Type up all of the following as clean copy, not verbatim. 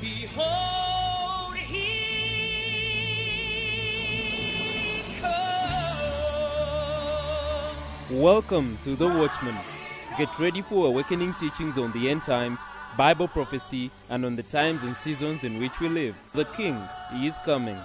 Behold, he comes. Welcome to The Watchman. Get ready for awakening teachings on the end times, Bible prophecy, and on the times and seasons in which we live. The King is coming.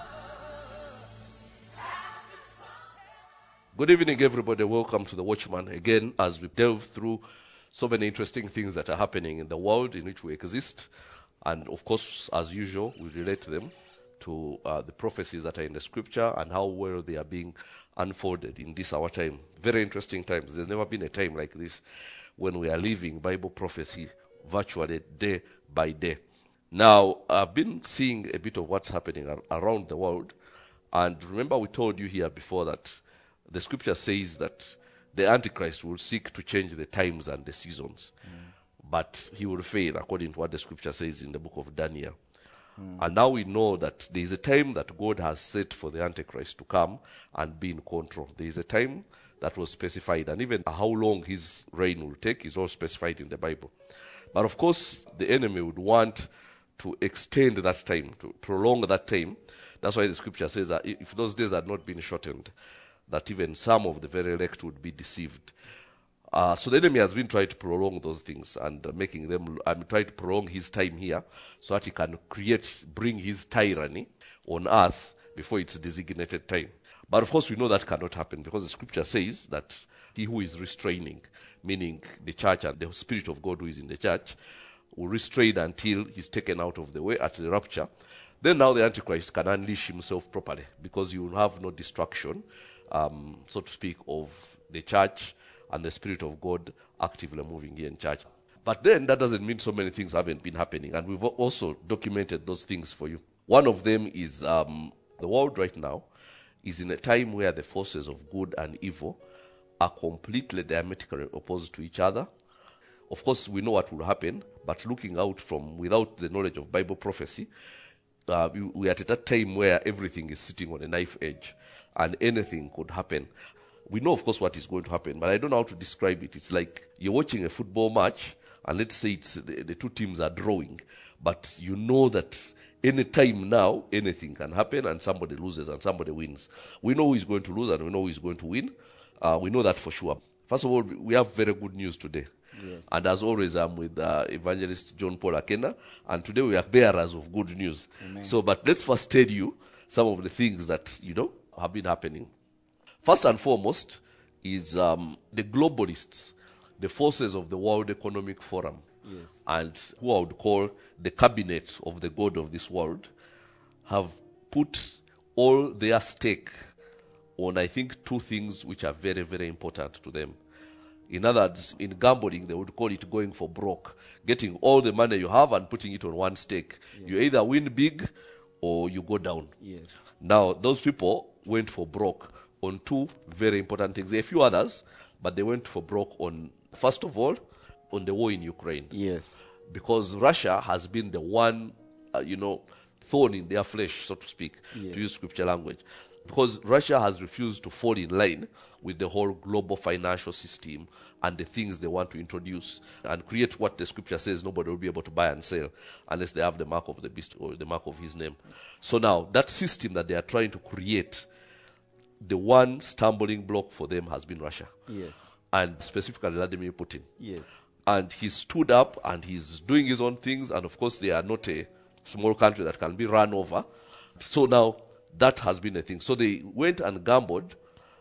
Good evening, everybody. Welcome to The Watchman again as we delve through so many interesting things that are happening in the world in which we exist. And of course, as usual, we relate them to the prophecies that are in the scripture and how well they are being unfolded in this our time. Very interesting times. There's never been a time like this when we are living Bible prophecy virtually day by day. Now, I've been seeing a bit of what's happening around the world. And remember, we told you here before that the scripture says that the Antichrist will seek to change the times and the seasons. But he will fail, according to what the scripture says in the book of Daniel. And now we know that there is a time that God has set for the Antichrist to come and be in control. There is a time that was specified, and even how long his reign will take is all specified in the Bible. But of course, the enemy would want to extend that time, to prolong that time. That's why the scripture says that if those days had not been shortened, that even some of the very elect would be deceived. So the enemy has been trying to prolong those things and making them, trying to prolong his time here so that he can bring his tyranny on earth before its designated time. But of course we know that cannot happen because the scripture says that he who is restraining, meaning the church and the Spirit of God who is in the church, will restrain until he's taken out of the way at the rapture. Then now the Antichrist can unleash himself properly because he will have no distraction, so to speak, of the church and the Spirit of God actively moving here in church. But then that doesn't mean so many things haven't been happening, and we've also documented those things for you. One of them is the world right now is in a time where the forces of good and evil are completely diametrically opposed to each other. Of course, we know what will happen, but looking out from without the knowledge of Bible prophecy, we are at that time where everything is sitting on a knife edge, and anything could happen. We know, of course, what is going to happen, but I don't know how to describe it. It's like you're watching a football match, and let's say the two teams are drawing, but you know that any time now, anything can happen, and somebody loses and somebody wins. We know who is going to lose, and we know who is going to win. We know that for sure. First of all, we have very good news today. Yes. And as always, I'm with evangelist John Paul Akena, and today we are bearers of good news. Amen. So, but let's first tell you some of the things that, have been happening. First and foremost is the globalists, the forces of the World Economic Forum, Yes. and who I would call the cabinet of the God of this world, have put all their stake on, I think, two things which are very, very important to them. In other words, in gambling, they would call it going for broke, getting all the money you have and putting it on one stake. Yes. You either win big or you go down. Yes. Now, those people went for broke on two very important things. A few others, but they went for broke on, first of all, on the war in Ukraine. Yes. Because Russia has been the one, thorn in their flesh, so to speak, Yes. to use scripture language. Because Russia has refused to fall in line with the whole global financial system and the things they want to introduce and create what the scripture says nobody will be able to buy and sell unless they have the mark of the beast or the mark of his name. So now, that system that they are trying to create, the one stumbling block for them has been Russia. Yes. And specifically Vladimir Putin. Yes. And he stood up and he's doing his own things, and of course they are not a small country that can be run over. So now, that has been a thing. So they went and gambled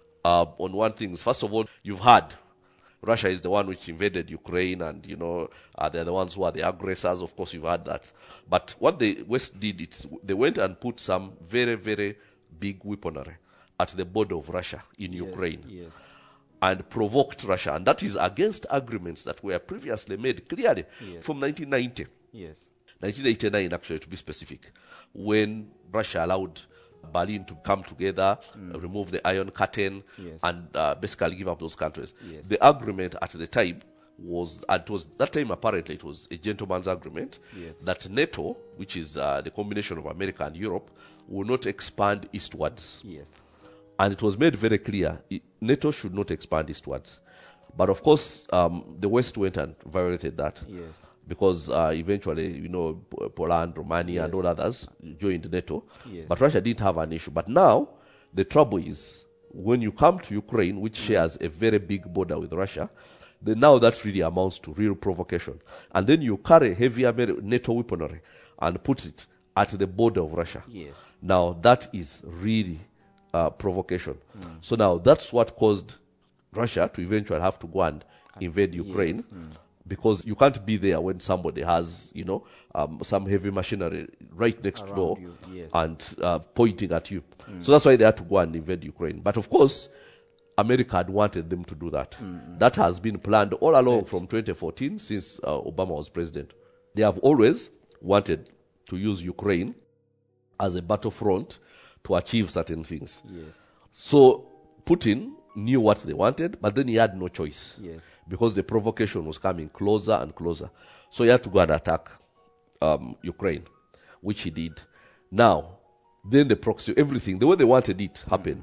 on one thing. First of all, you've heard Russia is the one which invaded Ukraine, and they're the ones who are the aggressors. Of course, you've heard that. But what the West did, they went and put some very, very big weaponry at the border of Russia in Ukraine. Yes. And provoked Russia. And that is against agreements that were previously made clearly Yes. from 1990. Yes. 1989, actually, to be specific, when Russia allowed Berlin to come together, remove the Iron Curtain, Yes. and basically give up those countries. Yes. The agreement at the time was, that time apparently it was a gentleman's agreement, Yes. that NATO, which is the combination of America and Europe, will not expand eastwards. Yes. And it was made very clear, NATO should not expand eastwards. But of course, the West went and violated that. Yes. because eventually, Poland, Romania, and all others joined NATO. Yes. But Russia didn't have an issue. But now, the trouble is, when you come to Ukraine, which shares a very big border with Russia, then now that really amounts to real provocation. And then you carry heavy NATO weaponry and put it at the border of Russia. Yes. Now, that is really provocation. So now, that's what caused Russia to eventually have to go and invade Ukraine. Yes. Because you can't be there when somebody has, some heavy machinery right next Around door you, yes. and pointing at you. So that's why they had to go and invade Ukraine. But of course, America had wanted them to do that. That has been planned all along from 2014 since Obama was president. They have always wanted to use Ukraine as a battlefront to achieve certain things. Yes. So Putin knew what they wanted, but then he had no choice. Yes. Because the provocation was coming closer and closer. So he had to go and attack Ukraine, which he did. Now, then the proxy, everything, the way they wanted it happened.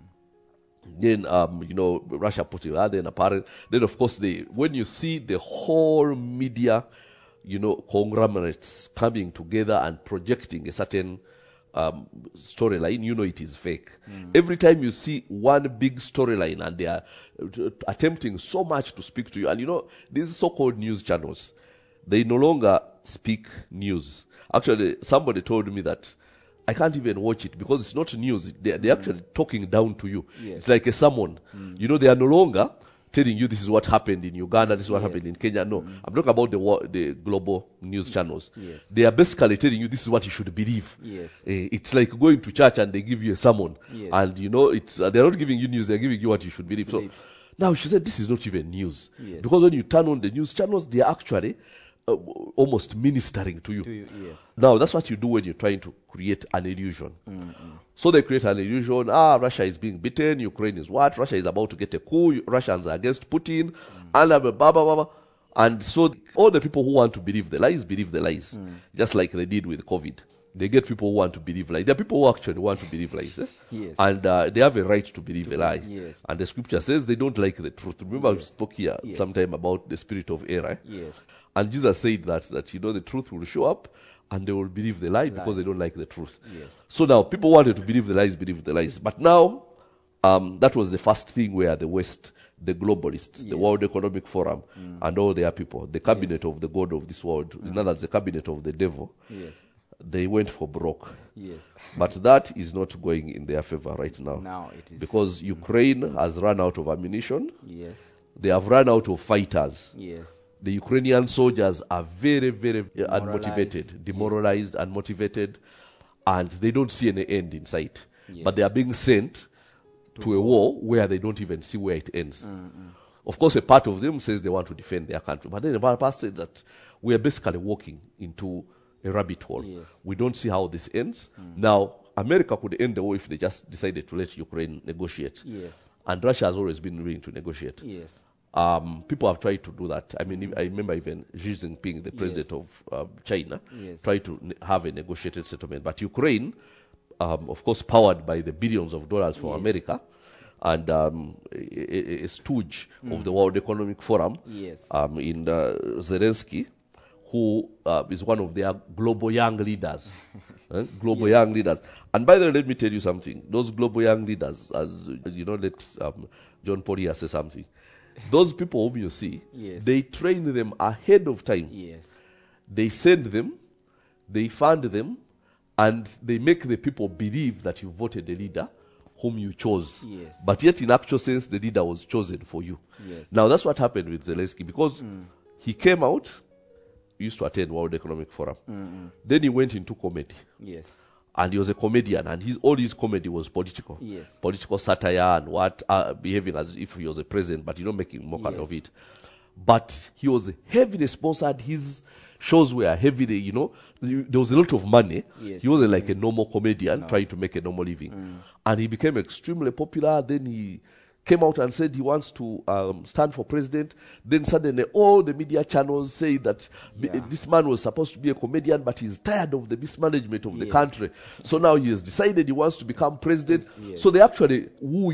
Then, Russia put it out, then apparently, then of course, when you see the whole media, conglomerates coming together and projecting a certain storyline, it is fake. Every time you see one big storyline and they are attempting so much to speak to you, and these so-called news channels, they no longer speak news. Actually, somebody told me that I can't even watch it because it's not news. They're actually talking down to you. Yes. It's like a sermon. They are no longer telling you this is what happened in Uganda, this is what happened in Kenya. No, I'm talking about the global news channels. Yes. They are basically telling you this is what you should believe. Yes. It's like going to church and they give you a sermon. Yes. And they're not giving you news, they're giving you what you should believe. So now she said this is not even news. Yes. Because when you turn on the news channels, they are actually almost ministering to you. Yes. Now, that's what you do when you're trying to create an illusion. So they create an illusion, Russia is being beaten, Ukraine is what? Russia is about to get a coup, Russians are against Putin, and blah, blah, blah, blah. And so all the people who want to believe the lies, just like they did with COVID. They get people who want to believe lies. There are people who actually want to believe lies. Yes. And they have a right to believe a lie. Yes. And the scripture says they don't like the truth. Remember, we spoke here sometime about the spirit of error. Yes. And Jesus said that the truth will show up and they will believe the lie because they don't like the truth. Yes. So now people wanted to believe the lies. But now that was the first thing where the West, the globalists, the World Economic Forum, and all their people, the cabinet of the God of this world, in other words, the cabinet of the devil, they went for broke. Yes. But that is not going in their favor right now. Now it is. Because Ukraine has run out of ammunition. Yes. They have run out of fighters. Yes. The Ukrainian soldiers are very, very unmotivated, demoralized, unmotivated, and they don't see any end in sight. Yes. But they are being sent to a war where they don't even see where it ends. Of course, a part of them says they want to defend their country, but then the part says that we are basically walking into a rabbit hole. Yes. We don't see how this ends. Now, America could end the war if they just decided to let Ukraine negotiate. Yes. And Russia has always been willing to negotiate. Yes. People have tried to do that. I mean, I remember even Xi Jinping, the president of China, tried to have a negotiated settlement. But Ukraine, of course, powered by the billions of dollars from America, and a stooge of the World Economic Forum in Zelensky, who is one of their global young leaders. Young leaders. And by the way, let me tell you something. Those global young leaders, as let John Paul here say something. Those people whom you see, they train them ahead of time. Yes. They send them, they fund them, and they make the people believe that you voted a leader whom you chose. Yes. But yet, in actual sense, the leader was chosen for you. Yes. Now, that's what happened with Zelensky, because he came out, he used to attend World Economic Forum. Then he went into comedy. Yes. And he was a comedian, and all his comedy was political. Yes. Political satire and behaving as if he was a president, but making mockery of it. But he was heavily sponsored. His shows were heavily, there was a lot of money. Yes. He wasn't like a normal comedian trying to make a normal living. And he became extremely popular. Then he came out and said he wants to stand for president. Then suddenly all the media channels say that this man was supposed to be a comedian, but he's tired of the mismanagement of the country. So now he has decided he wants to become president. Yes. So they actually woo you.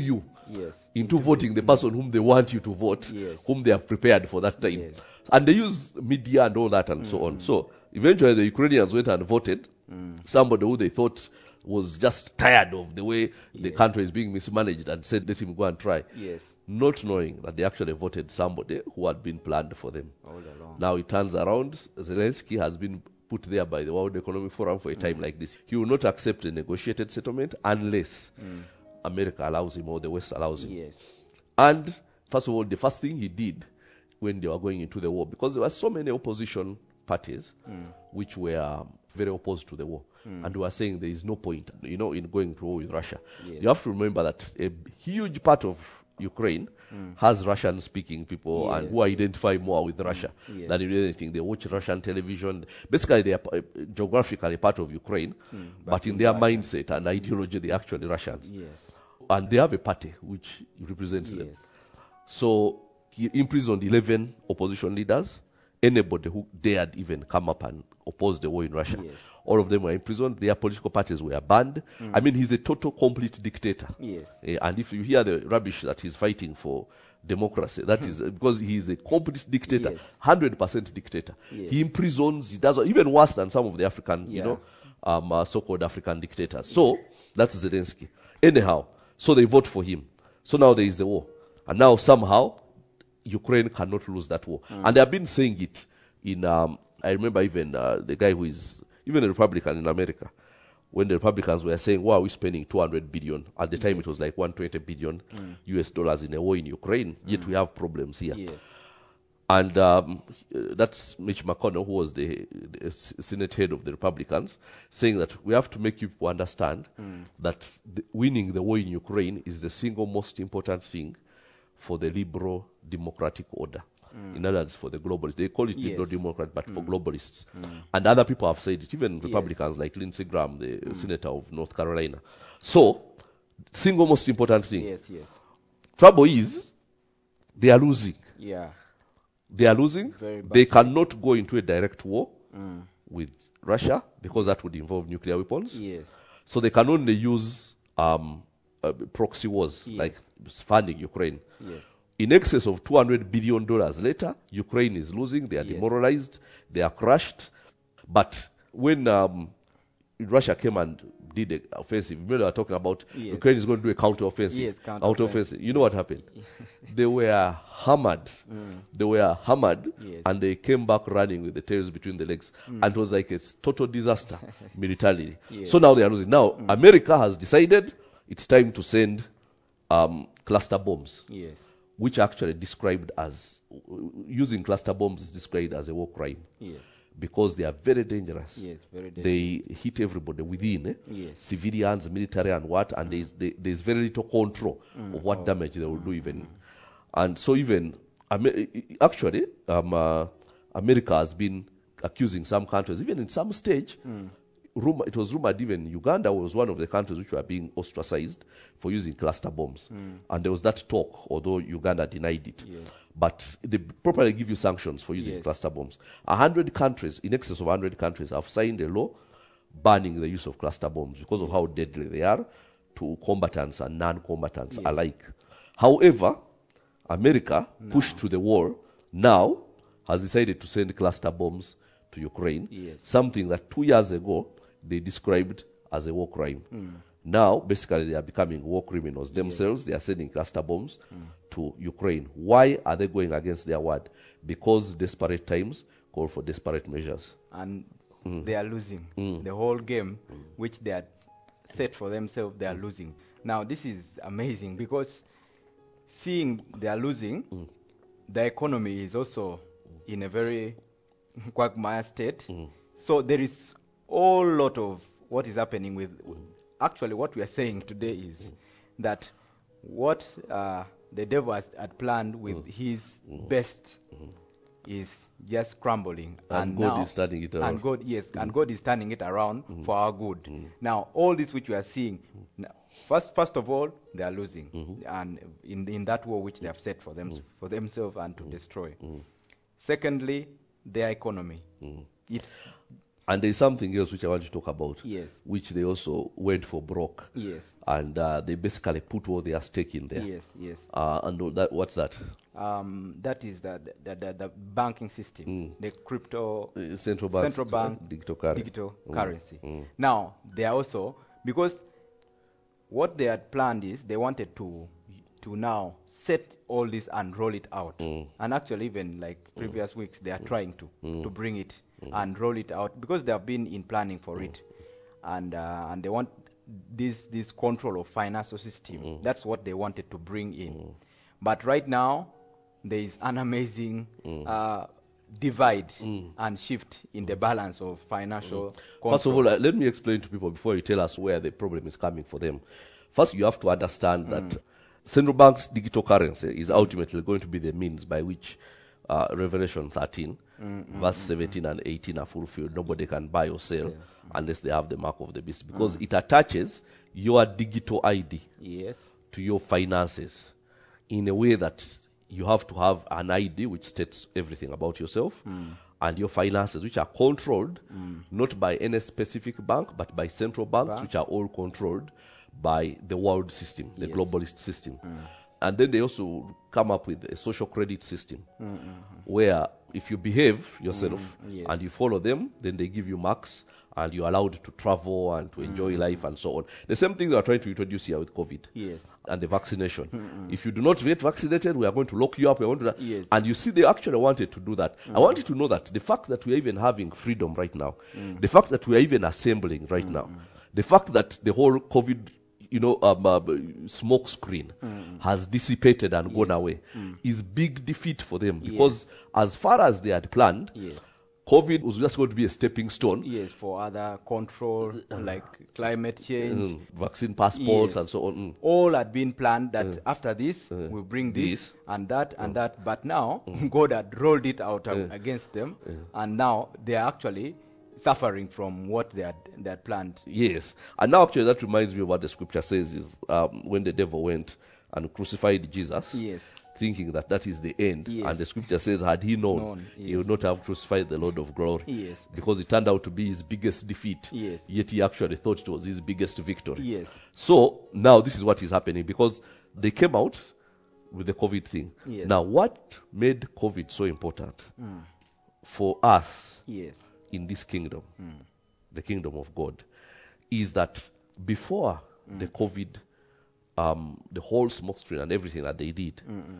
Yes. into voting the person whom they want you to vote, Yes. whom they have prepared for that time. Yes. And they use media and all that and so on. So eventually the Ukrainians went and voted somebody who they thought was just tired of the way the country is being mismanaged and said, let him go and try. Yes. Not knowing that they actually voted somebody who had been planned for them. All along. Now it turns around, Zelensky has been put there by the World Economic Forum for a time like this. He will not accept a negotiated settlement unless America allows him or the West allows him. Yes. And first of all, the first thing he did when they were going into the war, because there were so many opposition parties which were very opposed to the war, and were saying there is no point, in going to war with Russia. Yes. You have to remember that a huge part of Ukraine has Russian-speaking people and who identify more with Russia than in anything. They watch Russian television. Basically, they are geographically part of Ukraine, but in their mindset and ideology, they are actually Russians. Yes. And they have a party which represents them. Yes. So he imprisoned 11 opposition leaders. Anybody who dared even come up and oppose the war in Russia. Yes. All of them were imprisoned. Their political parties were banned. I mean, he's a total, complete dictator. Yes. And if you hear the rubbish that he's fighting for democracy, that is because he's a complete dictator, Yes. 100% dictator. Yes. He imprisons, he does even worse than some of the African, so-called African dictators. So that's Zelensky. Anyhow, so they vote for him. So now there is a war. And now somehow Ukraine cannot lose that war. And they have been saying it in, I remember even the guy who is, even a Republican in America, when the Republicans were saying, why are we spending 200 billion? At the time it was like 120 billion US dollars in a war in Ukraine, yet we have problems here. Yes. And that's Mitch McConnell, who was the Senate head of the Republicans, saying that we have to make people understand that winning the war in Ukraine is the single most important thing for the liberal democratic order. In other words, for the globalists. They call it liberal democrat, but for globalists. And other people have said it, even Republicans like Lindsey Graham, the senator of North Carolina. So, single most important thing. Yes. Yes. Trouble is, they are losing. Yeah. They are losing. Very badly. They cannot go into a direct war with Russia because that would involve nuclear weapons. Yes. So they can only use proxy wars, like funding Ukraine. Yes. In excess of $200 billion later, Ukraine is losing. They are demoralized. They are crushed. But when Russia came and did the offensive, remember they were talking about Ukraine is going to do a counter-offensive. Yes, counter-offensive. You know what happened? They were hammered. They were hammered, and they came back running with the tails between the legs. And it was like a total disaster militarily. So now they are losing. Now, America has decided it's time to send cluster bombs. Yes. Which actually described as, using cluster bombs is described as a war crime. Yes. Because they are very dangerous. Yes, very dangerous. They hit everybody within, Yes. civilians, military and what, and there's very little control of what damage they will do even. And so even, actually, America has been accusing some countries, even in some stage, it was rumored even Uganda was one of the countries which were being ostracized for using cluster bombs. And there was that talk, although Uganda denied it. Yes. But they properly give you sanctions for using cluster bombs. 100 countries, in excess of 100 countries, have signed a law banning the use of cluster bombs because of how deadly they are to combatants and non-combatants alike. However, America, pushed to the war, now has decided to send cluster bombs to Ukraine, something that 2 years ago they described as a war crime. Now, basically, they are becoming war criminals themselves. They are sending cluster bombs to Ukraine. Why are they going against their word? Because desperate times call for desperate measures. And they are losing. The whole game, which they are set for themselves, they are losing. Now, this is amazing because seeing they are losing, the economy is also in a very quagmire state. So there is a lot of what is happening with... Actually, what we are saying today is that what the devil had planned with his best is just crumbling. And God is turning it around. And God is turning it around for our good. Now, all this which we are seeing, first of all, they are losing. And in that war which they have set for themselves and to destroy. Secondly, their economy. And there's something else which I want to talk about, Yes. which they also went for broke. Yes. And they basically put all their stake in there. Yes. Yes. And that, what's that? That is the banking system, the crypto Central bank digital currency. Now they are also, because what they had planned is they wanted to now set all this and roll it out. And actually, even like previous weeks, they are trying to bring it and roll it out, because they have been in planning for it, and they want this control of financial system. That's what they wanted to bring in. But right now, there is an amazing divide and shift in the balance of financial control. First of all, let me explain to people before you tell us where the problem is coming for them. First, you have to understand that central bank's digital currency is ultimately going to be the means by which Revelation 13, verse 17 and 18 are fulfilled. Nobody can buy or sell unless they have the mark of the beast, because it attaches your digital ID to your finances in a way that you have to have an ID which states everything about yourself and your finances, which are controlled not by any specific bank, but by central banks, which are all controlled by the world system, the globalist system. And then they also come up with a social credit system where if you behave yourself and you follow them, then they give you marks and you're allowed to travel and to enjoy life and so on. The same thing they are trying to introduce here with COVID and the vaccination. If you do not get vaccinated, we are going to lock you up. We are going to And you see, they actually wanted to do that. I want you to know that the fact that we are even having freedom right now, the fact that we are even assembling right now, the fact that the whole COVID smoke screen has dissipated and gone away is big defeat for them, because as far as they had planned, COVID was just going to be a stepping stone for other control, like climate change, vaccine passports and so on. All had been planned that after this we'll bring this and that and that, but now God had rolled it out against them, and now they are actually suffering from what they had planned. Yes. And now actually that reminds me of what the scripture says is when the devil went and crucified Jesus, thinking that that is the end. And the scripture says, had he known, he would not have crucified the Lord of glory. Because it turned out to be his biggest defeat. Yet he actually thought it was his biggest victory. So now this is what is happening, because they came out with the COVID thing. Now what made COVID so important for us in this kingdom, the kingdom of God, is that before the COVID, the whole smoke screen and everything that they did,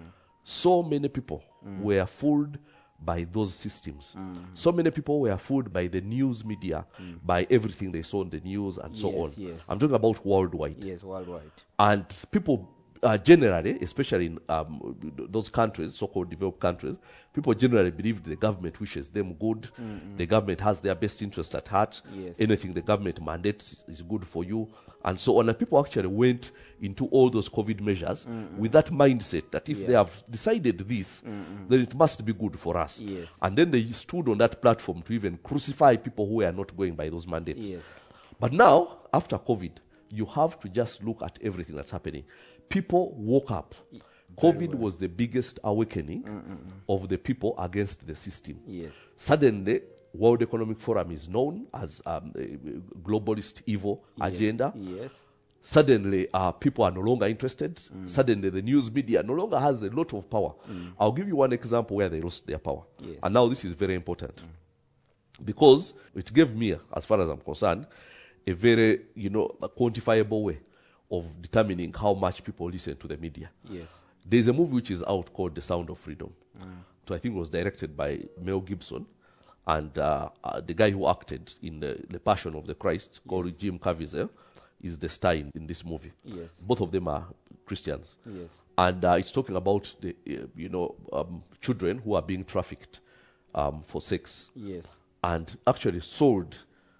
so many people were fooled by those systems. So many people were fooled by the news media, by everything they saw in the news and so on. I'm talking about worldwide. Worldwide. And people generally, especially in those countries, so-called developed countries, people generally believe the government wishes them good. The government has their best interest at heart. Anything the government mandates is good for you, and so on. And people actually went into all those COVID measures with that mindset that if they have decided this, then it must be good for us. And then they stood on that platform to even crucify people who were not going by those mandates. But now, after COVID, you have to just look at everything that's happening. People woke up. COVID was the biggest awakening of the people against the system. Suddenly, World Economic Forum is known as a globalist evil agenda. Suddenly, people are no longer interested. Suddenly, the news media no longer has a lot of power. I'll give you one example where they lost their power. And now this is very important. Because it gave me, as far as I'm concerned, a very, a quantifiable way of determining how much people listen to the media. There's a movie which is out called The Sound of Freedom. So I think it was directed by Mel Gibson, and the guy who acted in the Passion of the Christ, called Jim Caviezel, is the star in this movie. Both of them are Christians. And it's talking about the children who are being trafficked for sex, and actually sold.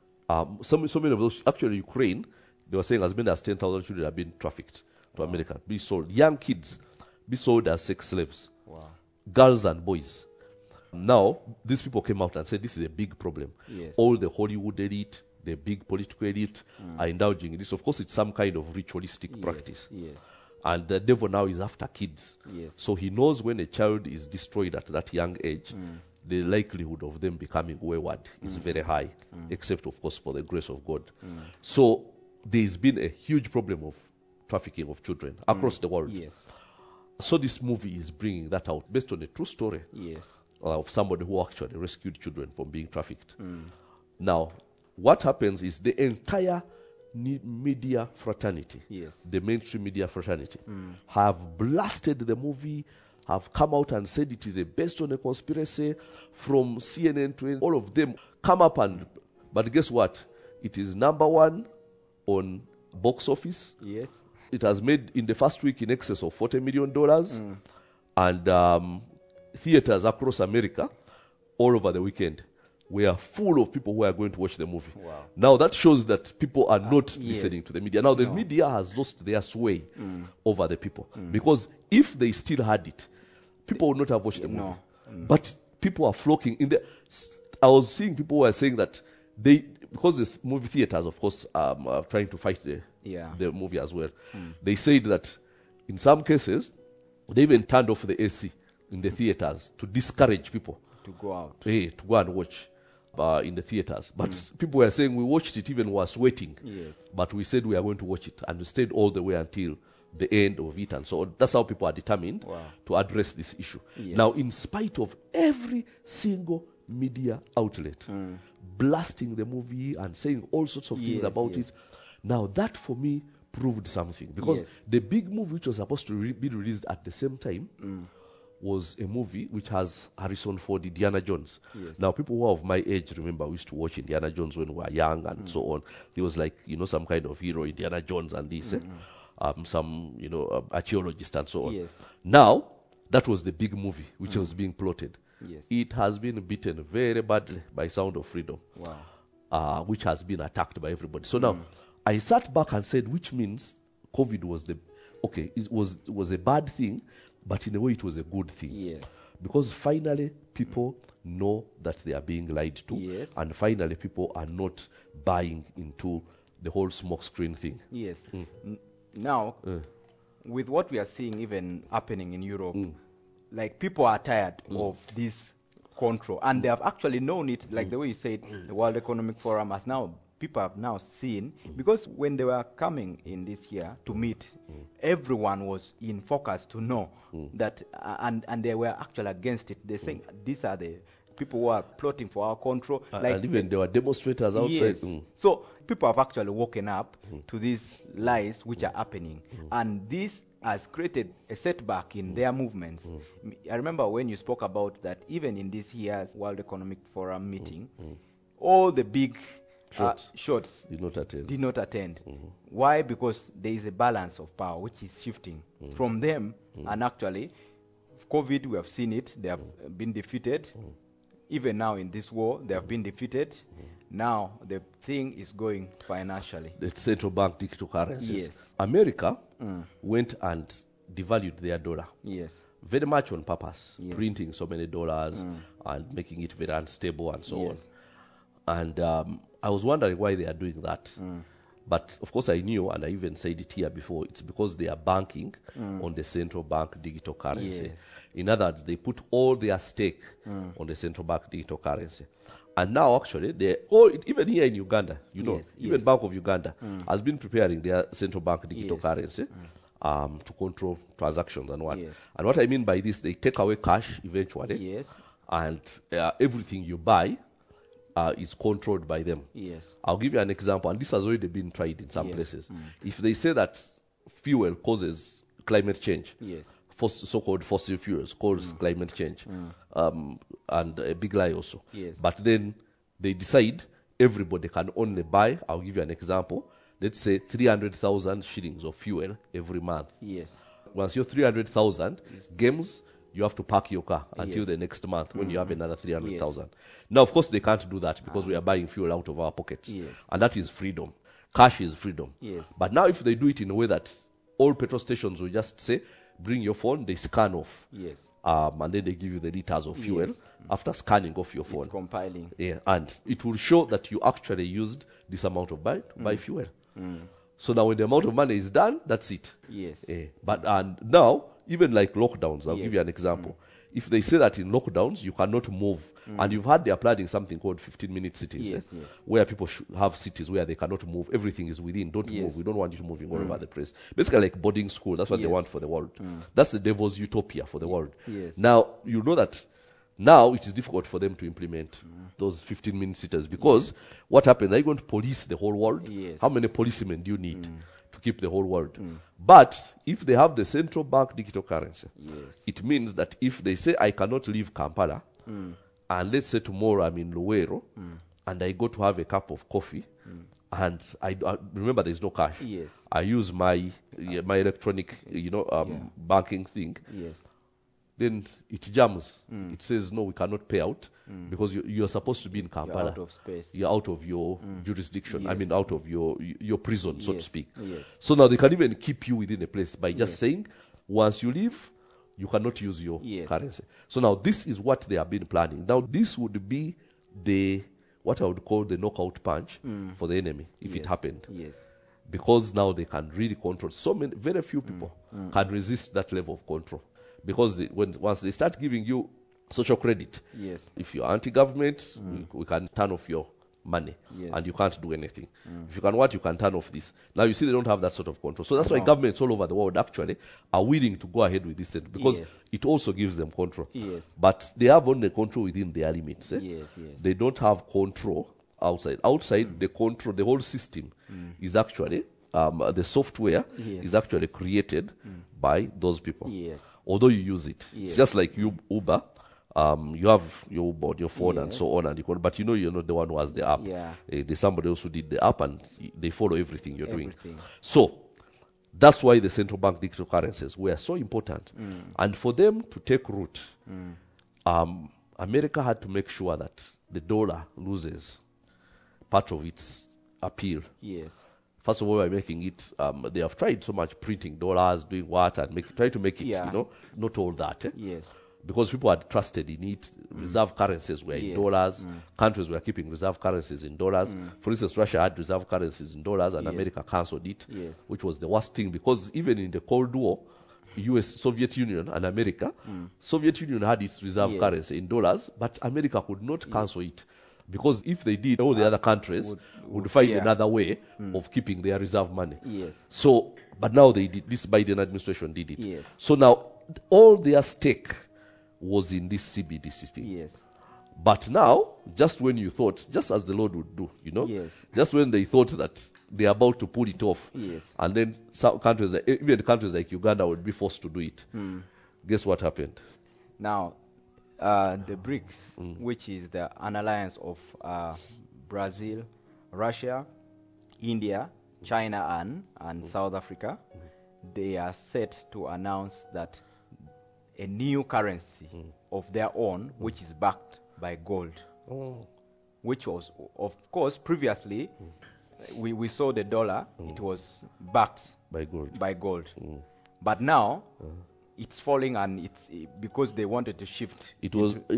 So many of those, actually Ukraine, they were saying as many as 10,000 children have been trafficked to America, be sold. Young kids be sold as sex slaves. Girls and boys. Now, these people came out and said this is a big problem. All the Hollywood elite, the big political elite are indulging in this. Of course, it's some kind of ritualistic practice. And the devil now is after kids. So he knows when a child is destroyed at that young age, the likelihood of them becoming wayward is very high, except of course for the grace of God. So there's been a huge problem of trafficking of children across the world. Yes. So this movie is bringing that out based on a true story Yes. of somebody who actually rescued children from being trafficked. Now, what happens is the entire media fraternity, Yes. the mainstream media fraternity, have blasted the movie, have come out and said it is based on a conspiracy. From CNN to all of them come up but guess what? It is number one on box office. Yes. It has made in the first week in excess of $40 million, and theaters across America all over the weekend were full of people who are going to watch the movie. Wow. Now that shows that people are not yes. listening to the media. Now the media has lost their sway over the people, because if they still had it, people would not have watched the movie. No. But people are flocking in I was seeing people were saying that because this movie theaters, of course, are trying to fight the movie as well. They said that in some cases they even turned off the AC in the theaters to discourage people to go out, to go and watch in the theaters. But people were saying we watched it even was waiting. Yes. But we said we are going to watch it, and we stayed all the way until the end of it, and so that's how people are determined to address this issue. Yes. Now, in spite of every single media outlet blasting the movie and saying all sorts of things about it, now that for me proved something, because the big movie which was supposed to be released at the same time was a movie which has Harrison Ford, Indiana Jones. Yes. Now, people who are of my age remember we used to watch Indiana Jones when we were young and so on. He was like, some kind of hero, Indiana Jones and this. Some archaeologist and so on. Yes. Now, that was the big movie which was being plotted. Yes. It has been beaten very badly by Sound of Freedom, which has been attacked by everybody. So now, I sat back and said, which means COVID was it was a bad thing, but in a way it was a good thing. Yes. Because finally people know that they are being lied to, Yes. and finally people are not buying into the whole smoke screen thing. Yes. Now, with what we are seeing even happening in Europe, like people are tired of this control, and they have actually known it, like the way you said, the World Economic Forum people have now seen, because when they were coming in this year to meet, everyone was in focus to know that, and they were actually against it. They're saying these are the people who are plotting for our control. And even there were demonstrators outside. Yes. So people have actually woken up to these lies which are happening, and this has created a setback in their movements. I remember when you spoke about that, even in this year's World Economic Forum meeting, all the big shots did not attend. Why? Because there is a balance of power which is shifting from them, and actually, COVID, we have seen it, they have been defeated. Even now in this war, they have been defeated. Now the thing is going financially. The central bank digital currencies. Yes. America went and devalued their dollar. Yes. Very much on purpose, printing so many dollars and making it very unstable and so on. And I was wondering why they are doing that. But of course I knew, and I even said it here before, it's because they are banking on the central bank digital currency. Yes. In other words, they put all their stake on the central bank digital currency. And now actually, even here in Uganda, even Bank of Uganda has been preparing their central bank digital currency to control transactions and what. Yes. And what I mean by this, they take away cash eventually. Yes. And everything you buy is controlled by them. Yes. I'll give you an example, and this has already been tried in some places. If they say that fuel causes climate change, so-called fossil fuels cause climate change, and a big lie also. Yes. But then they decide everybody can only buy, I'll give you an example, let's say 300,000 shillings of fuel every month. Yes. Once you're 300,000, games, you have to park your car until the next month when you have another 300,000. Yes. Now, of course, they can't do that because we are buying fuel out of our pockets. Yes. And that is freedom. Cash is freedom. Yes. But now if they do it in a way that all petrol stations will just say, bring your phone, they scan off. Yes. And then they give you the liters of fuel after scanning off your phone. It's compiling. Yeah, and it will show that you actually used this amount of buy to buy fuel. So now when the amount of money is done, that's it. Yes. But and now, even like lockdowns, I'll give you an example. if they say that in lockdowns you cannot move, and you've heard they are planning something called 15-minute cities, Yes. where people should have cities where they cannot move. Everything is within. Don't Yes. move. We don't want you moving all over the place. Basically, like boarding school. That's what they Yes. want for the world. That's the devil's utopia for the world. Yes. Now you know that. Now it is difficult for them to implement those 15-minute cities because what happens? Are you going to police the whole world? Yes. How many policemen do you need to keep the whole world? But if they have the central bank digital currency, it means that if they say I cannot leave Kampala, and let's say tomorrow I'm in Luwero, and I go to have a cup of coffee, and I remember there's no cash. Yes. I use my electronic, banking thing. Yes. Then it jams. It says, no, we cannot pay out because you're supposed to be in Kampala. You're out of space. You're out of your jurisdiction. Yes. I mean, out of your prison, so to speak. Yes. So now they can even keep you within a place by just saying, once you leave, you cannot use your currency. So now this is what they have been planning. Now this would be what I would call the knockout punch for the enemy if it happened. Yes. Because now they can really control. Very few people can resist that level of control. Because once they start giving you social credit, if you're anti-government, we can turn off your money, and you can't do anything. If you can turn off this. Now you see they don't have that sort of control. So that's why governments all over the world actually are willing to go ahead with this because it also gives them control. But they have only control within their limits. They don't have control outside. Outside the control, the whole system is actually the software is actually created by those people. Although you use it, it's just like Uber. You have your Uber on your phone and so on, but you're not the one who has the app. There's somebody else who did the app, and they follow everything you're doing. So that's why the central bank digital currencies were so important, and for them to take root, America had to make sure that the dollar loses part of its appeal. First of all, by making it, they have tried so much printing dollars, doing what, and try to make it, not all that. Because people had trusted in it. Reserve currencies were in dollars. Countries were keeping reserve currencies in dollars. For instance, Russia had reserve currencies in dollars, and America cancelled it, which was the worst thing because even in the Cold War, Soviet Union and America, Soviet Union had its reserve currency in dollars, but America could not cancel it. Because if they did, all the other countries would find another way of keeping their reserve money. So, but now they did. This Biden administration did it. So now, all their stake was in this CBD system. But now, just when you thought, just as the Lord would do, just when they thought that they're about to pull it off, and then some countries, even countries like Uganda, would be forced to do it. Guess what happened? Now, the BRICS, which is an alliance of Brazil, Russia, India, China, and South Africa, they are set to announce that a new currency of their own, which is backed by gold, which was, of course, previously we saw the dollar, it was backed by gold. But now it's falling, and it's because they wanted to shift. It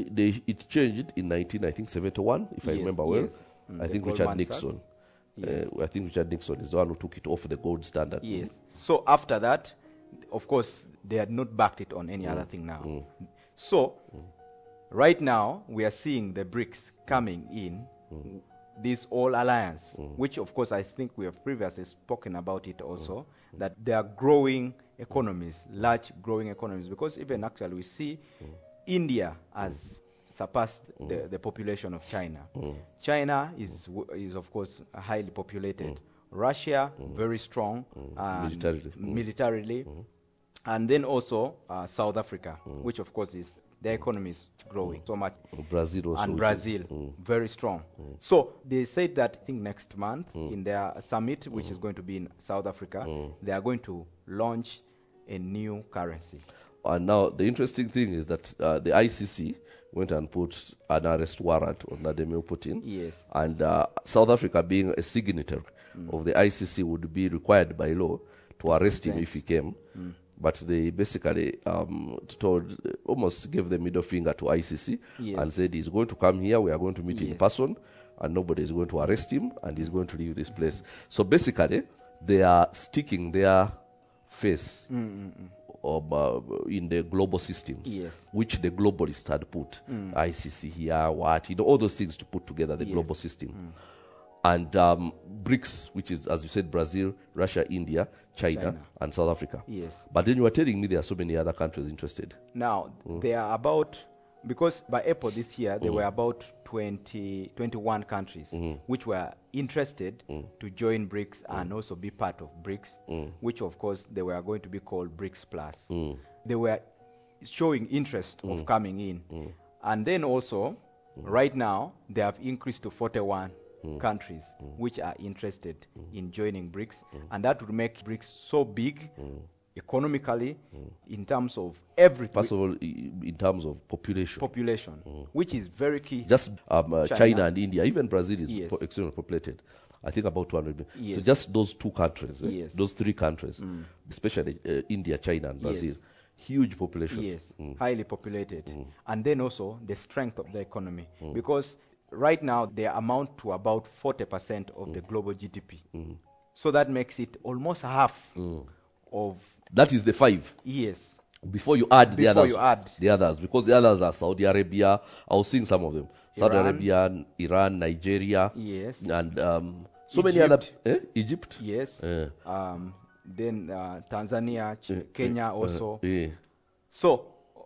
changed in 1971, if I remember well. I think Richard Nixon. I think Richard Nixon is the one who took it off the gold standard. So after that, of course, they had not backed it on any other thing now. So right now we are seeing the BRICS coming in, this all alliance, which of course I think we have previously spoken about it also, that they are growing economies, large growing economies, because even actually we see India has surpassed the population of China. China is of course highly populated. Russia, very strong militarily. And then also South Africa, which of course is their economy is growing so much. Brazil also. And Brazil, very strong. So they said that I think next month in their summit, which is going to be in South Africa, they are going to launch a new currency. And now the interesting thing is that the ICC went and put an arrest warrant on Vladimir Putin. And South Africa, being a signatory of the ICC, would be required by law to arrest him if he came. But they basically almost gave the middle finger to ICC and said he's going to come here, we are going to meet in person, and nobody is going to arrest him, and he's going to leave this place. So basically, they are sticking their face in the global systems, Yes. which the globalists had put, ICC here, all those things to put together the global system. And BRICS, which is, as you said, Brazil, Russia, India, China, and South Africa. Yes. But then you were telling me there are so many other countries interested. Now, there are about, because by April this year, there were about 21 countries which were interested to join BRICS and also be part of BRICS, which of course they were going to be called BRICS Plus. They were showing interest of coming in. And then also, right now, they have increased to 41 countries which are interested in joining BRICS, and that would make BRICS so big economically, in terms of everything. First of all, in terms of population, which is very key. Just China and India, even Brazil is Yes. extremely populated. I think about 200 million. Yes. So just those two countries, Yes. those three countries, especially India, China, and Brazil, Yes. huge population. Yes, highly populated. And then also the strength of the economy. Because right now they amount to about 40% of the global GDP. So that makes it almost half of... That is the five. Yes. Before you add the Before others, you add. the others, because the others are Saudi Arabia. I was seeing some of them. Saudi Iran. Arabia, Iran, Nigeria, Yes. and so many other. Egypt. Yes. Then Tanzania, Kenya also. So,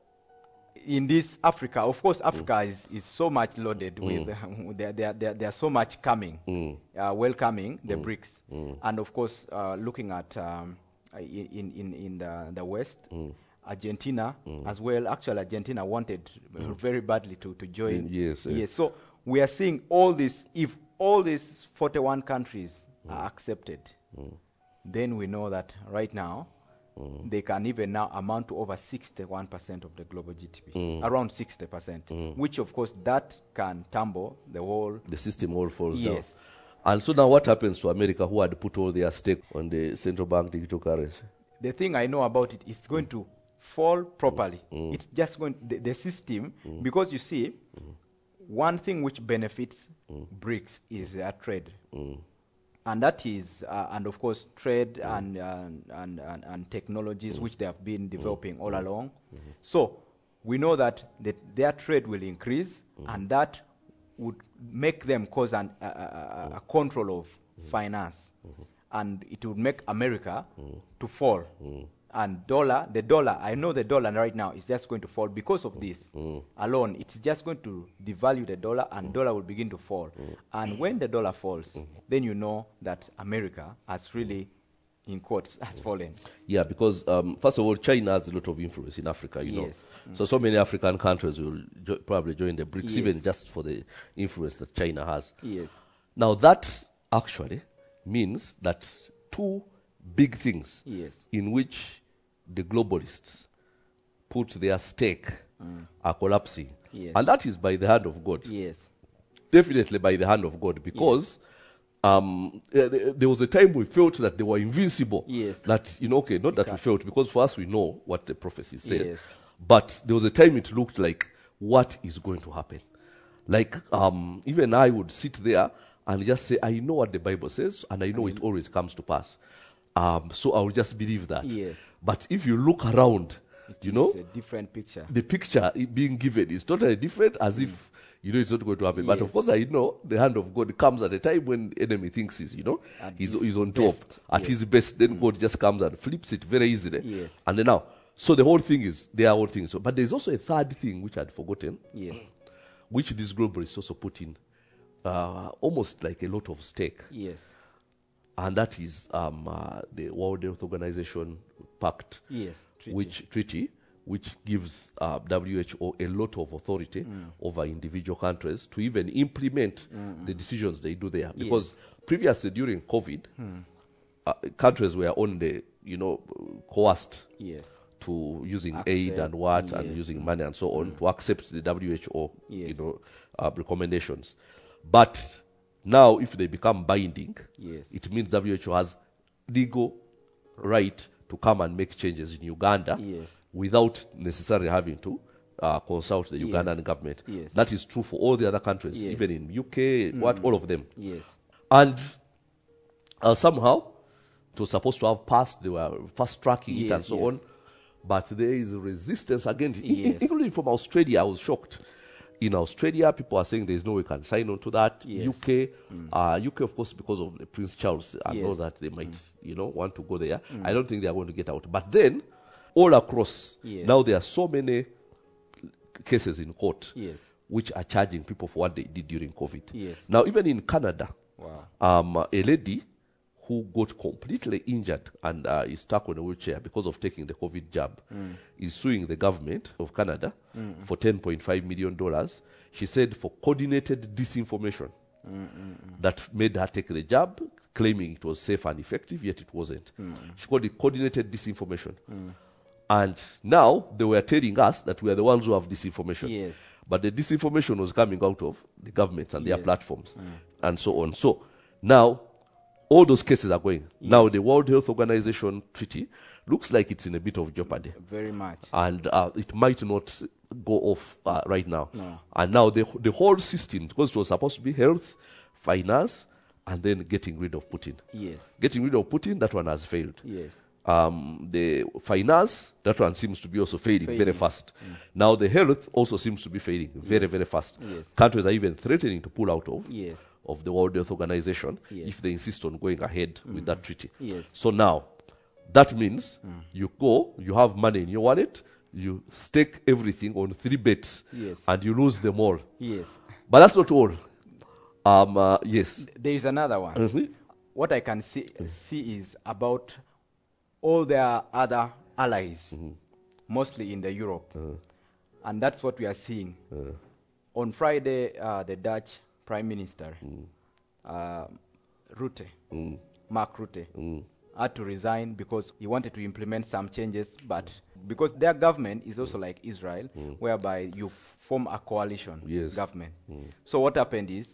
in this Africa, of course, Africa is so much loaded with, there are so much coming, welcoming the BRICS. And of course, looking at in the West, Argentina as well. Actually, Argentina wanted very badly to join. Yes. So we are seeing all this. If all these 41 countries are accepted, then we know that right now they can even now amount to over 61% of the global GDP, around 60%, which of course that can tumble the system all falls down. Yes. And so now what happens to America, who had put all their stake on the central bank digital currency? The thing I know about it is going to fall properly. It's just going, the system, because you see, one thing which benefits BRICS is trade. And that is, and of course, trade and technologies which they have been developing all along. So we know that their trade will increase, and that would make them cause a control of finance, and it would make America to fall. And the dollar, I know the dollar right now is just going to fall because of this alone. It's just going to devalue the dollar, and dollar will begin to fall. And when the dollar falls, then you know that America has really, in quotes, has fallen. Yeah, because first of all, China has a lot of influence in Africa, you know. So many African countries will probably join the BRICS, even just for the influence that China has. Yes. Now that actually means that two big things in which the globalists put their stake are collapsing. And that is by the hand of God. Yes. Definitely by the hand of God, because there was a time we felt that they were invincible. That, okay, not that we felt, because for us we know what the prophecy said. But there was a time it looked like, what is going to happen? Like, even I would sit there and just say, I know what the Bible says, and I know it always comes to pass. So I will just believe that. But if you look around, it's a different picture. The picture being given is totally different, as if it's not going to happen. But of course, I know the hand of God comes at a time when the enemy thinks he's on top, at his best. Then God just comes and flips it very easily. And then now, so the whole thing is, they are all things. But there's also a third thing which I'd forgotten, which these globalists also put in, almost like a lot of stake. And that is the World Health Organization Pact, treaty, which gives WHO a lot of authority over individual countries to even implement the decisions they do there. Because previously, during COVID, countries were only, coerced to using aid and and using money and so on to accept the WHO, recommendations. But now, if they become binding, it means WHO has legal right to come and make changes in Uganda without necessarily having to consult the Ugandan government. That is true for all the other countries, even in UK, all of them. And somehow, it was supposed to have passed, they were fast-tracking it and so on. But there is resistance against it, Yes. including from Australia. I was shocked. In Australia, people are saying there's no way we can sign on to that. Yes. UK, of course, because of the Prince Charles and Yes. all that, they might, want to go there. I don't think they are going to get out. But then, all across, Yes. now there are so many cases in court Yes. which are charging people for what they did during COVID. Yes. Now, even in Canada, Wow. a lady who got completely injured and is stuck on a wheelchair because of taking the COVID jab is suing the government of Canada for $10.5 million. She said for coordinated disinformation that made her take the jab, claiming it was safe and effective, yet it wasn't. She called it coordinated disinformation. And now they were telling us that we are the ones who have disinformation. Yes. But the disinformation was coming out of the governments and their Yes. platforms and so on. So now all those cases are going. Now the World Health Organization treaty looks like it's in a bit of jeopardy. Very much. And it might not go off right now. No. And now the whole system, because it was supposed to be health, finance, and then getting rid of Putin. Yes. Getting rid of Putin, that one has failed. Yes. The finance, that one seems to be also failing very Failing. fast. Now the health also seems to be failing very, very fast. Yes. Countries are even threatening to pull out Yes. of the World Health Organization Yes. if they insist on going ahead with that treaty. Yes. So now, that means you have money in your wallet, you stake everything on 3 bets, Yes. and you lose them all. Yes. But that's not all. Yes. There is another one. Mhm. What I can see is about all their other allies, mostly in the Europe, and that's what we are seeing. On Friday, the Dutch Prime Minister, Rutte, Mark Rutte, had to resign because he wanted to implement some changes, but because their government is also like Israel, whereby you form a coalition Yes. government. So what happened is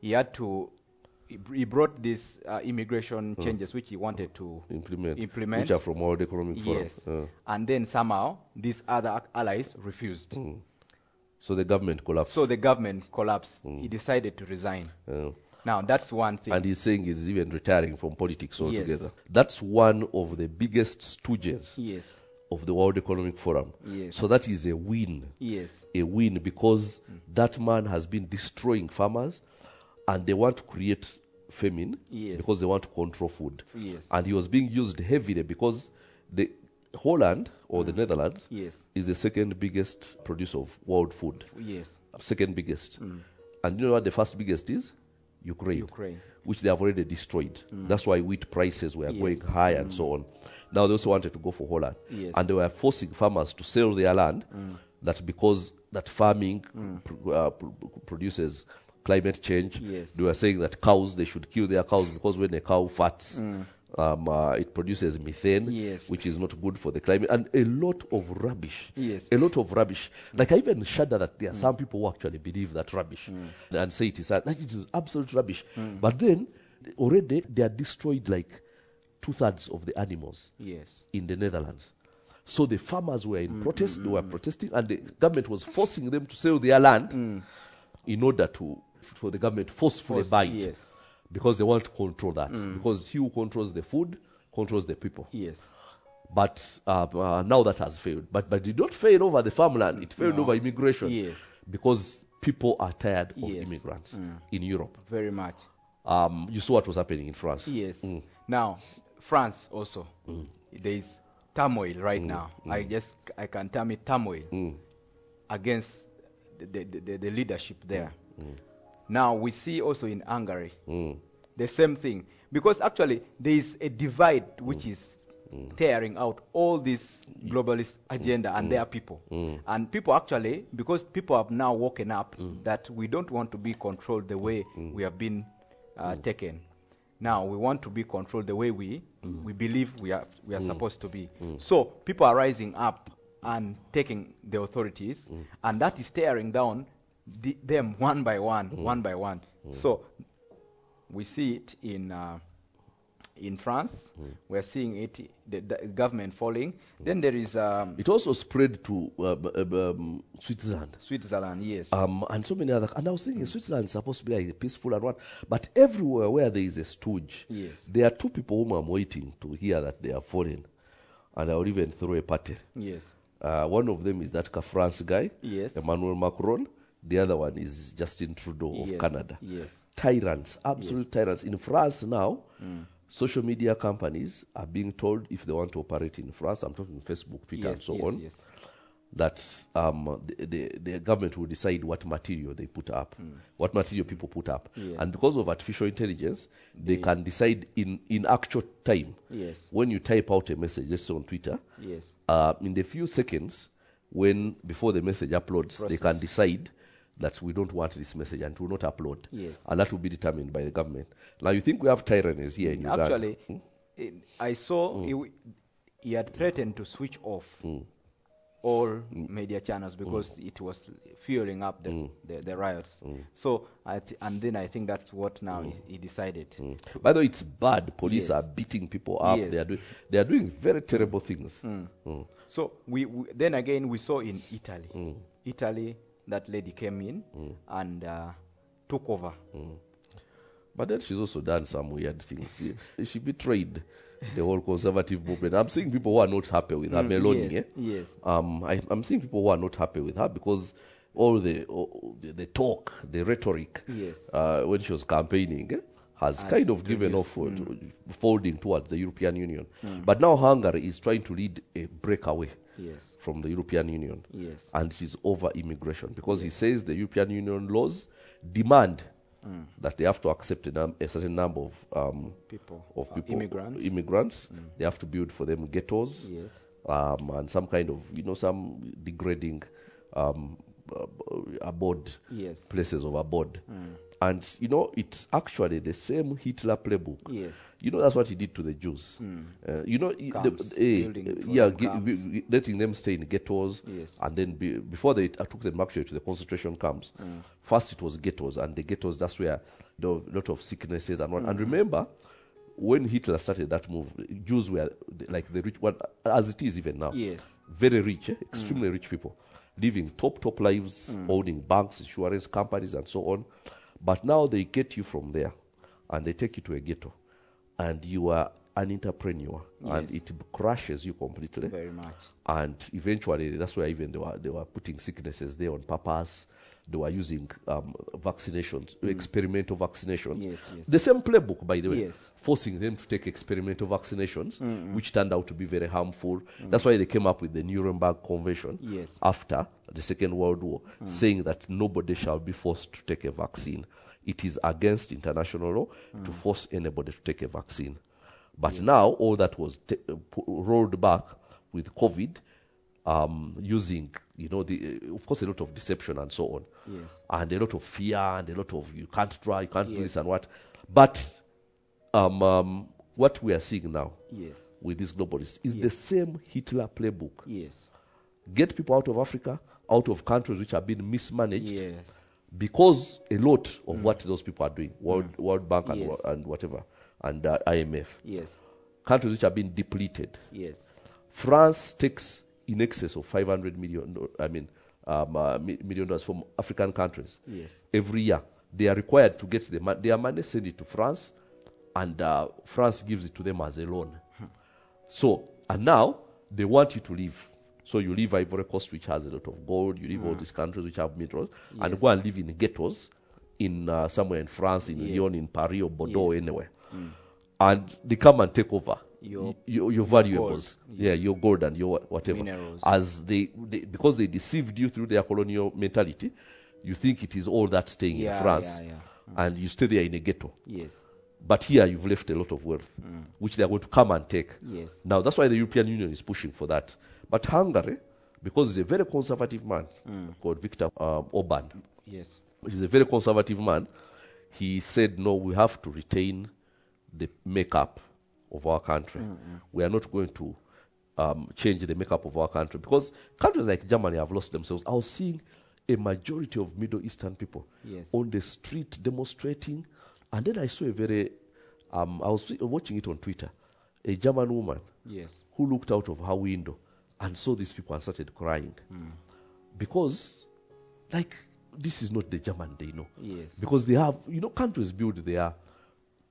he brought these immigration changes which he wanted to implement. Which are from World Economic Forum. Yes. And then somehow these other allies refused. So the government collapsed. So the government collapsed. He decided to resign. Now that's one thing. And he's saying he's even retiring from politics altogether. Yes. That's one of the biggest stooges Yes. of the World Economic Forum. Yes. So that is a win. Yes. A win because that man has been destroying farmers and they want to create famine because they want to control food. Yes. And he was being used heavily because the Holland or the Netherlands Yes. is the second biggest producer of world food. Yes. Second biggest. And you know what the first biggest is? Ukraine. Which they have already destroyed. That's why wheat prices were going high and so on. Now they also wanted to go for Holland. Yes. And they were forcing farmers to sell their land that because that farming produces climate change. Yes. They were saying that cows, they should kill their cows because when a cow farts, it produces methane, Yes. which is not good for the climate, and a lot of rubbish. Yes. A lot of rubbish. Like I even shudder that there are some people who actually believe that rubbish and say it is absolute rubbish. But then already they are destroyed like 2/3 of the animals Yes. in the Netherlands. So the farmers were in protest, they were protesting, and the government was forcing them to sell their land in order for the government forcefully buy it. Yes. Because they want to control that. Because he who controls the food controls the people. Yes. But now that has failed. But it did not fail over the farmland. It failed over immigration. Yes. Because people are tired of Yes. immigrants in Europe. Very much. You saw what was happening in France. Yes. Now, France also, there is turmoil right now. I can term it turmoil against the leadership there. Now we see also in Hungary the same thing, because actually there is a divide which is tearing out all this globalist agenda and their people. And people actually, because people have now woken up that we don't want to be controlled the way we have been taken. Now we want to be controlled the way we believe we are supposed to be. So people are rising up and taking the authorities, and that is tearing down them one by one. So we see it in France. We're seeing it, the government falling. Then there is it also spread to Switzerland. Switzerland, yes. And so many other. And I was thinking Switzerland is supposed to be like a peaceful and one, but everywhere where there is a stooge, Yes. there are two people whom I'm waiting to hear that they are fallen. and I will even throw a party. Yes. One of them is that France guy, Yes. Emmanuel Macron. The other one is Justin Trudeau of Canada. Yes. Tyrants, absolute tyrants. In France now, social media companies are being told if they want to operate in France, I'm talking Facebook, Twitter, and so on, that the government will decide what material they put up, what material people put up. And because of artificial intelligence, they can decide in actual time. When you type out a message, let's say on Twitter, in the few seconds before the message uploads, they can decide that we don't want this message and will not upload. And that will be determined by the government. Now, you think we have tyrannies here in Uganda? Actually, I saw he had threatened to switch off all media channels because it was fueling up the riots. So, and then I think that's what now he decided. By the way, it's bad. Police are beating people up. They are doing very terrible things. So we then again we saw in Italy. Italy, that lady came in and took over. But then she's also done some weird things. She betrayed the whole conservative movement. I'm seeing people who are not happy with her. Meloni. Yes. I'm seeing people who are not happy with her because all the talk, the rhetoric, when she was campaigning, has kind of given off folding towards the European Union. But now Hungary is trying to lead a breakaway from the European Union. And she's over immigration because he says the European Union laws demand that they have to accept a certain number of people, immigrants. They have to build for them ghettos and some kind of, some degrading abode, places of abode. And, it's actually the same Hitler playbook. That's what he did to the Jews. Letting them stay in ghettos. And then before they took them actually to the concentration camps, first it was ghettos. And the ghettos, that's where there were a lot of sicknesses and what. And remember, when Hitler started that move, Jews were like the rich one, as it is even now. Very rich, extremely rich people. Living top lives, owning banks, insurance companies, and so on. But now they get you from there and they take you to a ghetto and you are an entrepreneur and it crushes you completely. Very much. And eventually, that's why even they were putting sicknesses there on purpose. They were using vaccinations, experimental vaccinations. The same playbook, by the way, forcing them to take experimental vaccinations, which turned out to be very harmful. That's why they came up with the Nuremberg Convention after the Second World War, saying that nobody shall be forced to take a vaccine. It is against international law to force anybody to take a vaccine. But now all that was rolled back with COVID, using, of course, a lot of deception and so on, and a lot of fear and a lot of you can't try, you can't do this and what. But what we are seeing now with these globalists is the same Hitler playbook. Get people out of Africa, out of countries which have been mismanaged, because a lot of what those people are doing, World Bank and whatever, and IMF, countries which have been depleted. France takes in excess of $500 million, million dollars from African countries every year. They are required to get their money, send it to France, and France gives it to them as a loan. So, and now they want you to leave. So you leave Ivory Coast, which has a lot of gold. You leave all these countries which have minerals, and go and live in ghettos in somewhere in France, in Lyon, in Paris, or Bordeaux, anywhere. And they come and take over your valuables, your gold and your whatever. Minerals. As because they deceived you through their colonial mentality, you think it is all that staying in France, and you stay there in a ghetto. But here you've left a lot of wealth, which they are going to come and take. Now that's why the European Union is pushing for that. But Hungary, because he's a very conservative man called Viktor Orban, he's a very conservative man, he said, no, we have to retain the makeup of our country. We are not going to change the makeup of our country, because countries like Germany have lost themselves. I was seeing a majority of Middle Eastern people on the street demonstrating, and then I saw a very, I was watching it on Twitter, a German woman who looked out of her window and saw these people and started crying. Because, this is not the German they know. Because they have, countries build their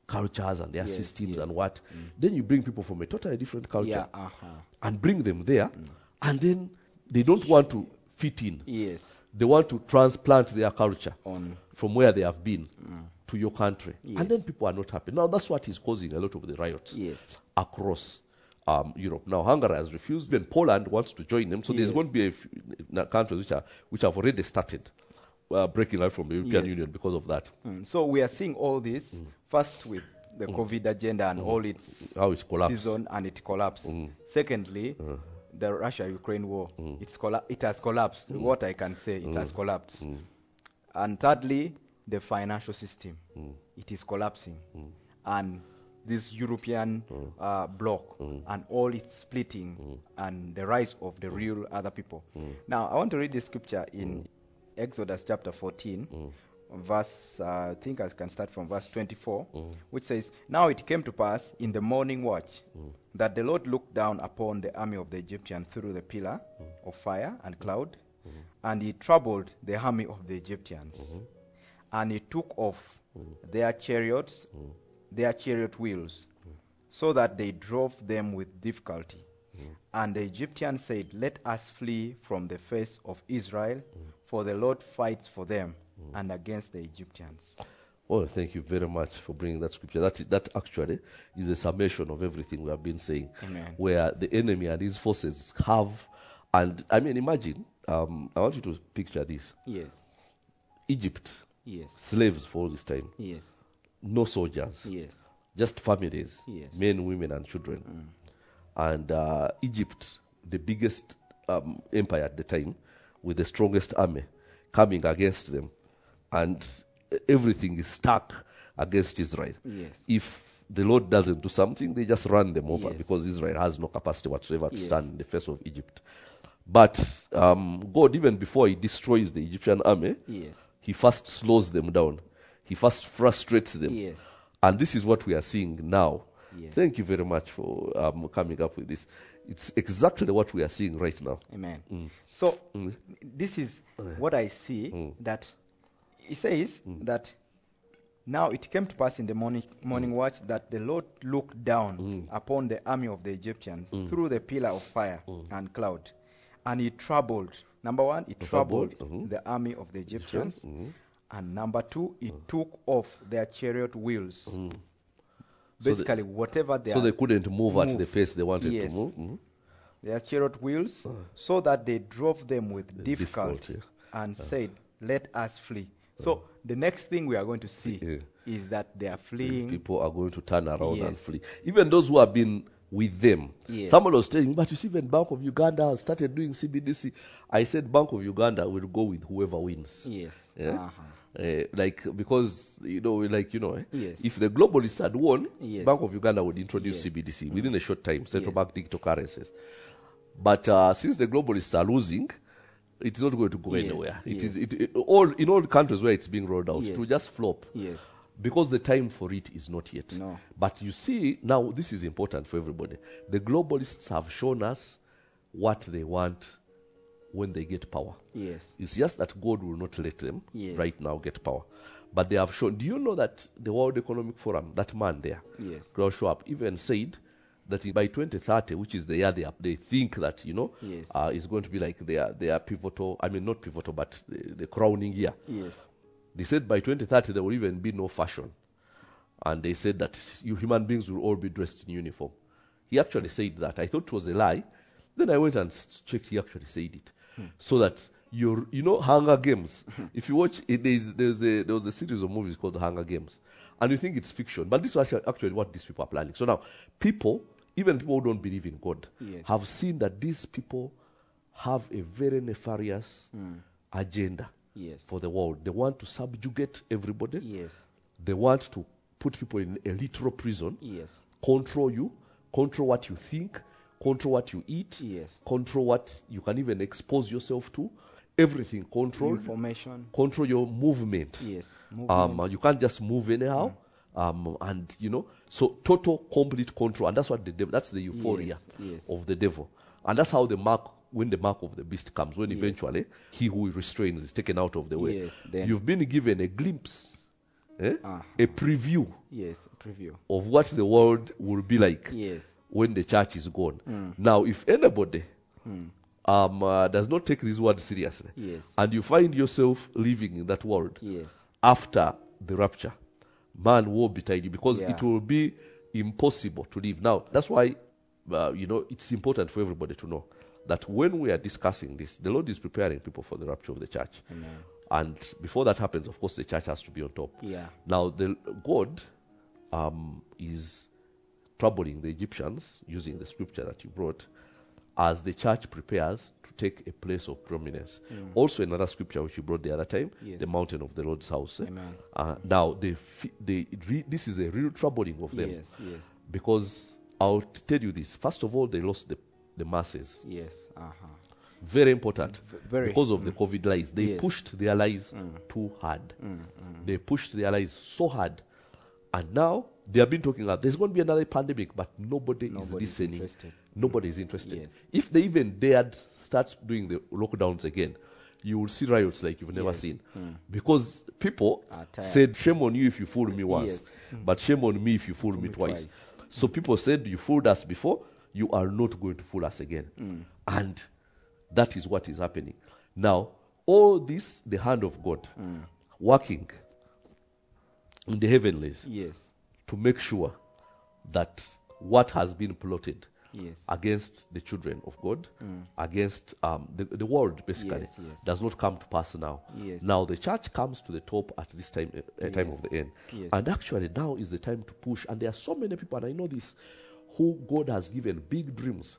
cultures and their Yes, systems yes. and what. Then you bring people from a totally different culture Yeah. and bring them there, and then they don't want to fit in. Yes. They want to transplant their culture On. from where they have been to your country. Yes. And then people are not happy. Now, that's what is causing a lot of the riots Yes. across Europe. Now, Hungary has refused, then Poland wants to join them. So there's Yes. going to be a few countries which have already started breaking out from the European Yes. Union because of that. So we are seeing all this first with the COVID agenda and all its How it collapsed. season, and it collapsed. Secondly, the Russia-Ukraine war, it has collapsed. What I can say, it has collapsed. And thirdly, the financial system, it is collapsing. And this European bloc and all its splitting and the rise of the real other people. Now, I want to read the scripture in Exodus chapter 14, verse, I think I can start from verse 24, which says, "Now it came to pass in the morning watch that the Lord looked down upon the army of the Egyptians through the pillar of fire and cloud, and he troubled the army of the Egyptians. And he took off their chariots, their chariot wheels, so that they drove them with difficulty. And the Egyptians said, Let us flee from the face of Israel, for the Lord fights for them and against the Egyptians." Oh, thank you very much for bringing that scripture. That actually is a summation of everything we have been saying. Amen. Where the enemy and his forces have, and I mean, imagine, I want you to picture this. Yes. Egypt, Yes. slaves for all this time, Yes. no soldiers, Yes. just families, Yes. men, women, and children. And Egypt, the biggest empire at the time, with the strongest army, coming against them, and everything is stuck against Israel. Yes. If the Lord doesn't do something, they just run them over Yes. because Israel has no capacity whatsoever to Yes. stand in the face of Egypt. But God, even before he destroys the Egyptian army, Yes. he first slows them down. He first frustrates them. Yes. And this is what we are seeing now. Yes. Thank you very much for coming up with this. It's exactly what we are seeing right now. Amen. So this is what I see, that he says that now it came to pass in the morning watch that the Lord looked down upon the army of the Egyptians through the pillar of fire and cloud, and he troubled. Number one, he troubled the army of the Egyptians, and number two, he took off their chariot wheels. Basically, whatever they So they couldn't move at the pace they wanted Yes. to move. their chariot wheels, so that they drove them with difficulty, difficulty. and said, "Let us flee." So the next thing we are going to see Yeah. is that they are fleeing. People are going to turn around and Yes. flee. Even those who have been with them. Yes. Someone was saying, but you see, when Bank of Uganda started doing CBDC, I said Bank of Uganda will go with whoever wins. Yes. Yeah? Uh-huh. Because, Yes. if the globalists had won, Yes. Bank of Uganda would introduce Yes. CBDC within a short time, central Yes. bank digital currencies. But since the globalists are losing, it's not going to go Yes. anywhere. Yes. In all countries where it's being rolled out, Yes. it will just flop. Yes. Because the time for it is not yet. No. But you see, now this is important for everybody. The globalists have shown us what they want when they get power. Yes. It's just that God will not let them Yes. right now get power. But they have shown. Do you know that the World Economic Forum, that man there, Yes. Klaus Schwab, even said that by 2030, which is the year they think that, Yes. is going to be like their pivotal, I mean not pivotal, but the crowning year. Yes. They said by 2030 there will even be no fashion. And they said that you human beings will all be dressed in uniform. He actually said that. I thought it was a lie. Then I went and checked. He actually said it. So that Hunger Games. If you watch it, there was a series of movies called Hunger Games. And you think it's fiction. But this is actually what these people are planning. So now, even people who don't believe in God, Yes. have seen that these people have a very nefarious agenda. Yes. For the world. They want to subjugate everybody. Yes. They want to put people in a literal prison, Yes. control you, control what you think, control what you eat, Yes. control what you can even expose yourself to, everything control, Information. control your movement. Yes. Movement. You can't just move anyhow. So total, complete control, and that's what the devil. That's the euphoria Yes. of the devil, and that's how when the mark of the beast comes, when eventually he who restrains is taken out of the way. Yes, then- You've been given a glimpse a preview Yes, preview. of what the world will be like Yes. when the church is gone. Now, if anybody does not take this word seriously, Yes. and you find yourself living in that world Yes. after the rapture, man, woe betide you, because Yeah. it will be impossible to live. Now, that's why, it's important for everybody to know that when we are discussing this, the Lord is preparing people for the rapture of the church. Amen. And before that happens, of course, the church has to be on top. Yeah. Now, God is troubling the Egyptians using the scripture that you brought as the church prepares to take a place of prominence. Also, another scripture which you brought the other time, Yes. the mountain of the Lord's house. Amen. Now, this is a real troubling of them. Yes. Yes. Because I'll tell you this. First of all, they lost the masses. Yes. Very important. Very. Because of the COVID lies. They Yes. pushed their lies too hard. They pushed their lies so hard. And now they have been talking about there's going to be another pandemic, but nobody is listening. Interested. Nobody is interested. Yes. If they even dared start doing the lockdowns again, you will see riots like you've never Yes. seen. Because people Are tired. said, shame on you if you fooled me once, Yes. but shame on me if you fooled me twice. So people said, you fooled us before, you are not going to fool us again. And that is what is happening. Now, all this, the hand of God, working in the heavenlies Yes. to make sure that what has been plotted Yes. against the children of God, against the world, basically, Yes, yes. does not come to pass now. Yes. Now the church comes to the top at this time, time of the end. Yes. And actually now is the time to push. And there are so many people, and I know this, who God has given big dreams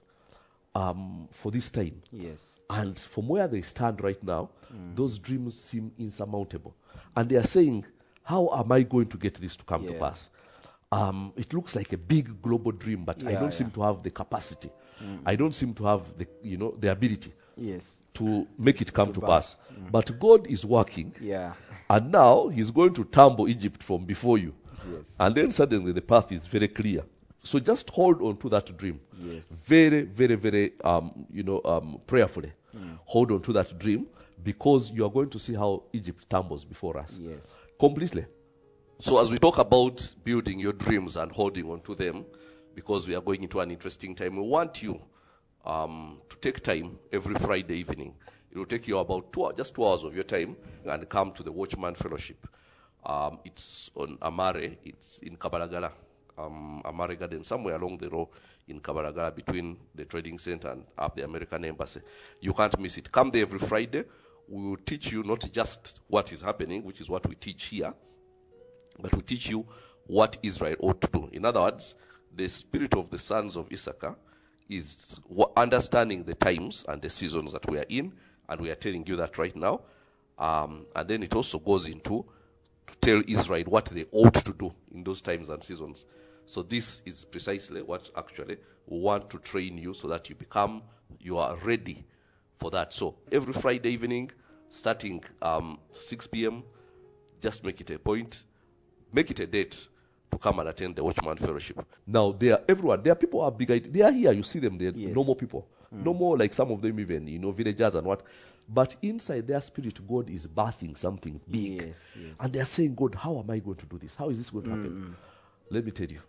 for this time. Yes. And from where they stand right now, those dreams seem insurmountable. And they are saying, how am I going to get this to come to Yeah. pass? It looks like a big global dream, but I don't seem to have the capacity. I don't seem to have the ability Yes. to make it come to pass. But God is working, Yeah. and now He's going to tumble Egypt from before you. Yes. And then suddenly the path is very clear. So just hold on to that dream. Yes. Very, very, very, prayerfully. Hold on to that dream, because you are going to see how Egypt tumbles before us. Yes. Completely. So as we talk about building your dreams and holding on to them, because we are going into an interesting time, we want you to take time every Friday evening. It will take you about 2 hours of your time, and come to the Watchman Fellowship. It's on Amare. It's in Kabaragala, Amare Garden, somewhere along the road in Kabaragala, between the trading center and up the American Embassy. You can't miss it. Come there every Friday. We will teach you not just what is happening, which is what we teach here, but we teach you what Israel ought to do. In other words, the spirit of the sons of Issachar is understanding the times and the seasons that we are in, and we are telling you that right now. And then it also goes into to tell Israel what they ought to do in those times and seasons. So this is precisely what actually we want to train you, so that you are ready for that. So every Friday evening, starting 6 p.m., just make it a point, make it a date to come and attend the Watchman Fellowship. Now, they are everyone. There are people who have big ideas. They are here. You see them. They're normal people. No more like some of them even, villagers and what. But inside their spirit, God is birthing something big. Yes, yes. And they are saying, God, how am I going to do this? How is this going to happen? Let me tell you.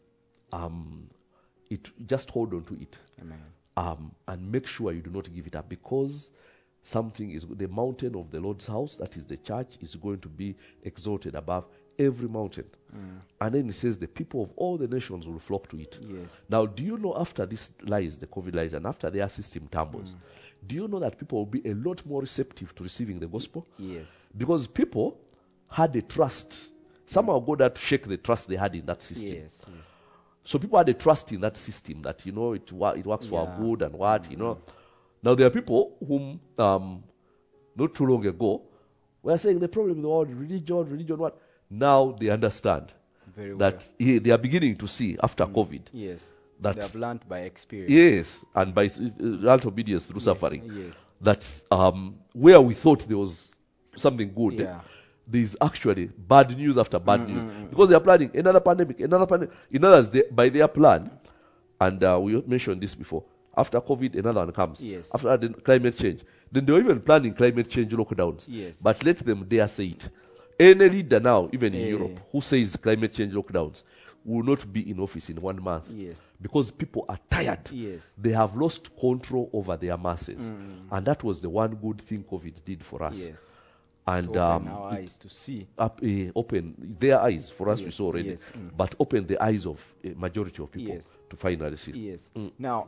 Just hold on to it. Amen. And make sure you do not give it up, because something is the mountain of the Lord's house, that is the church, is going to be exalted above every mountain. And then it says the people of all the nations will flock to it. Yes. Now, do you know, after this lies, the COVID lies, and after their system tumbles, do you know that people will be a lot more receptive to receiving the gospel? Yes. Because people had a trust. Somehow God had to shake the trust they had in that system. Yes. Yes. So people had a trust in that system, that it works for our good and what. Now there are people whom not too long ago were saying the problem with the world, religion, what. Now they understand Very that they are beginning to see after COVID. Yes. That They have learned by experience. Yes, and by result obedience through suffering. Yes. That where we thought there was something good, there is actually bad news after bad news, because they are planning another pandemic. In other words, by their plan, and we mentioned this before. After COVID, another one comes. Yes. After that, climate change. Then they were even planning climate change lockdowns. Yes. But let them dare say it. Any leader now, even in Eh. Europe, who says climate change lockdowns will not be in office in 1 month. Yes. Because people are tired. Yes. They have lost control over their masses. And that was the one good thing COVID did for us. Yes. And To open our eyes to see. open their eyes. For us, we Yes, saw already. yes, But open the eyes of a majority of people Yes. to finally see. Yes. Now,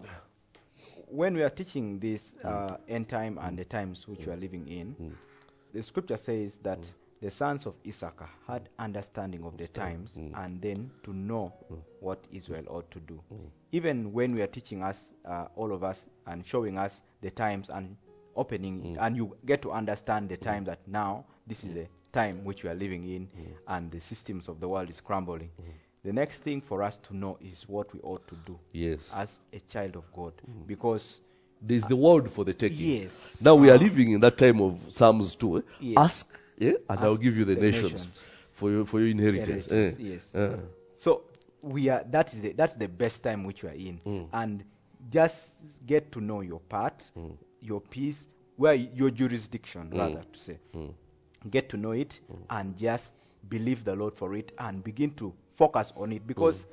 when we are teaching this end time and the times which we are living in, the scripture says that the sons of Issachar had understanding of the times and then to know what Israel ought to do. Even when we are teaching us, all of us, and showing us the times and opening, and you get to understand the time that now this is the time which we are living in and the systems of the world is crumbling. The next thing for us to know is what we ought to do Yes. as a child of God, because There's the world for the taking. yes, Now we are living in that time of Psalms 2. Yes. Ask, and I'll Ask give you the the nations, nations. for your inheritance. Yes. So we are. That's the best time which we are in, and just get to know your part, your piece, where your jurisdiction, rather to say. Get to know it and just believe the Lord for it and begin to focus on it, because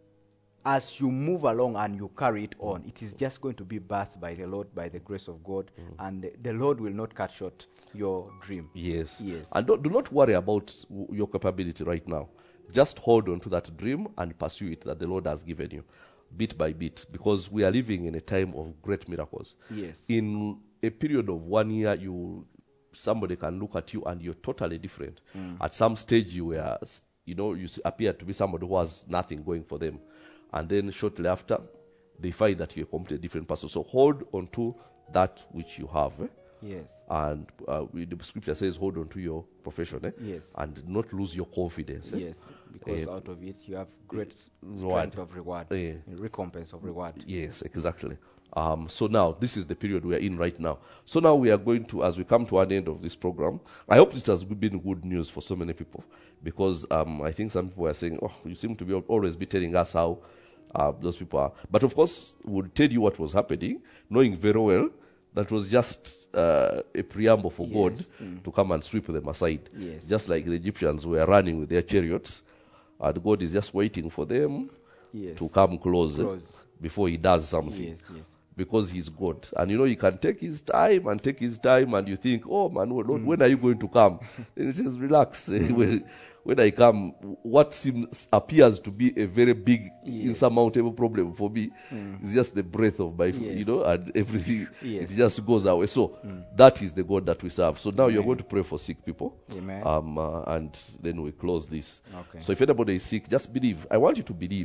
as you move along and you carry it on, it is just going to be birthed by the Lord, by the grace of God, and the Lord will not cut short your dream. Yes. Yes. And do not worry about your capability right now. Just hold on to that dream and pursue it that the Lord has given you, bit by bit, because we are living in a time of great miracles. Yes. In a period of 1 year, somebody can look at you and you're totally different. At some stage, you appear to be somebody who has nothing going for them. And then shortly after, they find that you're a completely different person. So hold on to that which you have. Yes. And the scripture says, hold on to your profession. Yes. And not lose your confidence. Yes, because out of it you have great reward. strength of reward, recompense of reward. Yes, exactly. So now, this is the period we are in right now. So now we are going to, as we come to an end of this program, I hope this has been good news for so many people, because I think some people are saying, oh, you seem to be always be telling us how those people are. But of course, we'll tell you what was happening, knowing very well that was just a preamble for God to come and sweep them aside. Yes. Just like the Egyptians were running with their chariots, and God is just waiting for them to come close before he does something. Yes. Because he's God. And he can take his time, and you think, oh man, Lord, when are you going to come? And he says, relax. When I come, what appears to be a very big, insurmountable problem for me is just the breath of my, and everything, it just goes away. So that is the God that we serve. So now you're going to pray for sick people. Amen. And then we close this. Okay. So if anybody is sick, just believe. I want you to believe.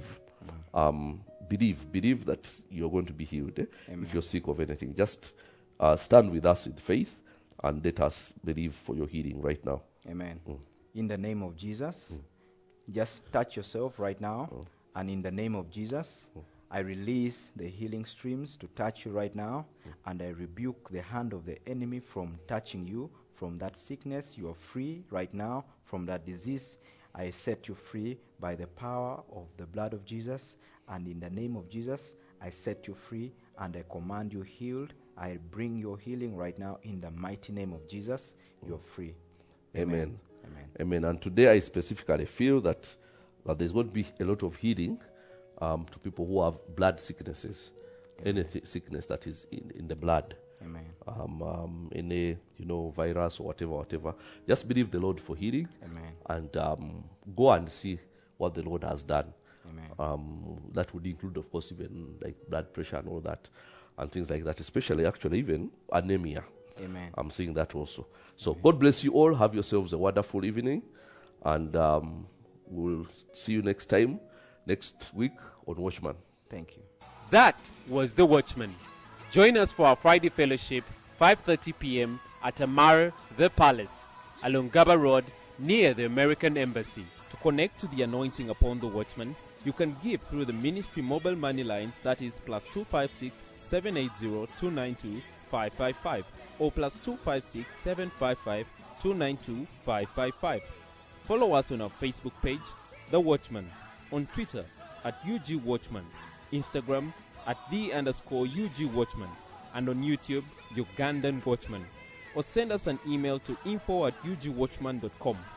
Believe that you're going to be healed. If you're sick of anything, just stand with us in faith and let us believe for your healing right now. Amen. In the name of Jesus, just touch yourself right now, and in the name of Jesus, I release the healing streams to touch you right now, and I rebuke the hand of the enemy from touching you. From that sickness, you are free right now. From that disease, I set you free by the power of the blood of Jesus. And in the name of Jesus, I set you free and I command you healed. I bring your healing right now in the mighty name of Jesus. You're free. Amen. Amen. And today I specifically feel that there's going to be a lot of healing to people who have blood sicknesses, any sickness that is in the blood. Amen. Any virus or whatever. Just believe the Lord for healing. Amen. And go and see what the Lord has done. Amen. That would include, of course, even like blood pressure and all that, and things like that, especially actually even anemia. Amen. I'm seeing that also. So God bless you all. Have yourselves a wonderful evening, and we'll see you next week on Watchman. Thank you. That was The Watchman. Join us for our Friday fellowship, 5:30 p.m. at Amar The Palace, along Gaba Road, near the American Embassy. To connect to the anointing upon The Watchman, you can give through the ministry mobile money lines, that is +256 780 292 555 or +256 755 292 555. Follow us on our Facebook page, The Watchman, on Twitter at UG Watchman, Instagram at @the_UG Watchman, and on YouTube, Ugandan Watchman. Or send us an email to info@ugwatchman.com.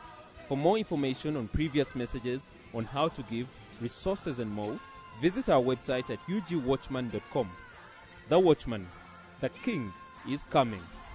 For more information on previous messages, on how to give, resources and more, visit our website at ugwatchman.com. The Watchman, the King is coming.